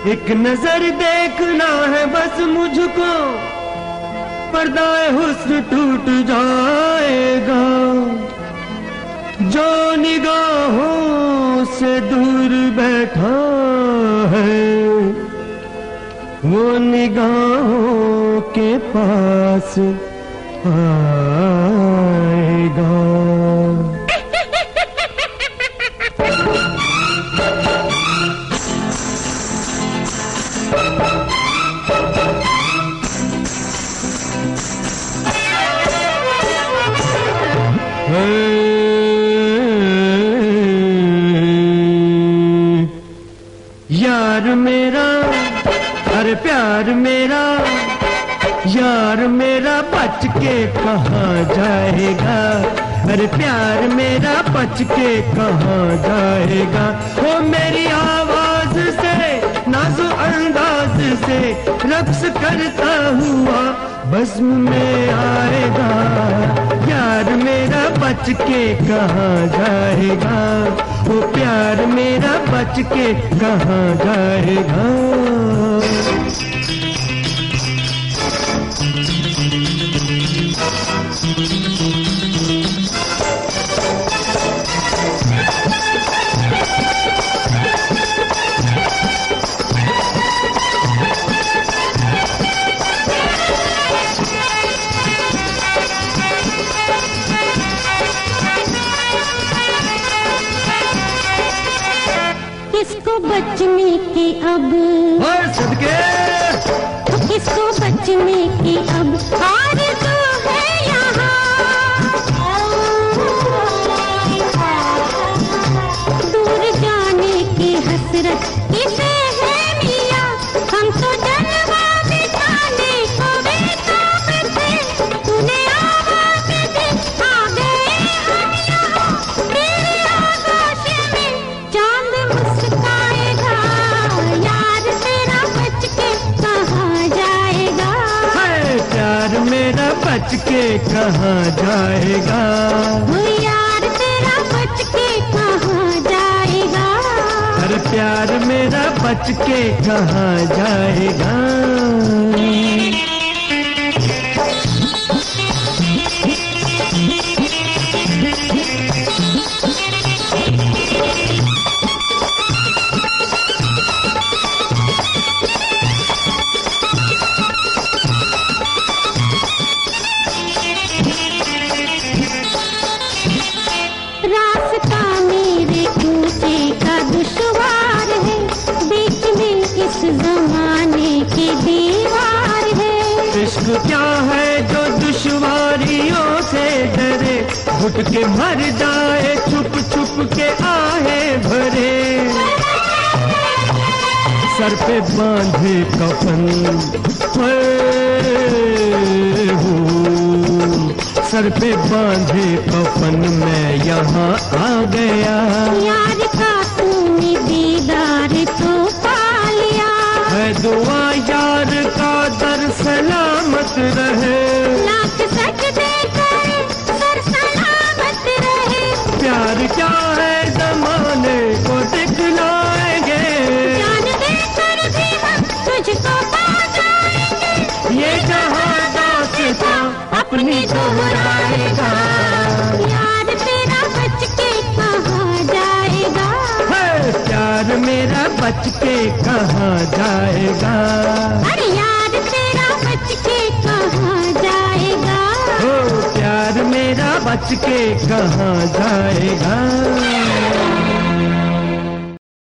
एक नजर देखना है बस मुझको, पर्दाए हुस्न टूट जाएगा। जो निगाहों से दूर बैठा है वो निगाहों के पास आएगा। यार मेरा, अरे प्यार मेरा, यार मेरा बच के कहाँ जाएगा। अरे प्यार मेरा बच के कहाँ जाएगा। वो मेरी आवाज से नाज़ो अंदाज से रक्स करता हुआ बज़्म में आएगा। यार मेरा बच के कहाँ जाएगा। वो प्यार मेरा बच के कहाँ जाएगा। किसको बचने की अब सदके, किसको बचने की अब आरज़ू है यहाँ। दूर जाने की हसरत किसे है मिया। हम तो जलवा बिताने को बेताब थे, तूने आवाज़ दी आ गए हम यहाँ। तेरे आगोश में चांद मुस्काएगा। यार तेरा बच के कहाँ जाएगा। प्यार मेरा बच के कहाँ जाएगा। वो यार तेरा बच के कहाँ जाएगा। अरे प्यार मेरा बच के कहाँ जाएगा। रास्ता मेरे ऊंचे का दुश्वार है, बीच में इस जमाने की दीवार है। इश्क क्या है जो दुश्वारियों से डरे, घुट के मर जाए छुप छुप के आहे भरे। सर पे बांधे कफन सर पे बांधे कफन मैं यहाँ आ गया। यार का तूने दीदार तो पा लिया। है दुआ यार का दर सलामत रहे। लाख सजदे करे सर सलामत रहे। प्यार क्या है जमाने को दिखलाएंगे। जान दे कर भी हम तुझको पा जाएंगे। ये जहां दास्तां अपनी दोहराएगा। यार तेरा बच के कहाँ जाएगा। प्यार मेरा बच के कहाँ जाएगा। अरे यार तेरा बच के कहाँ जाएगा। प्यार मेरा बच के कहाँ जाएगा।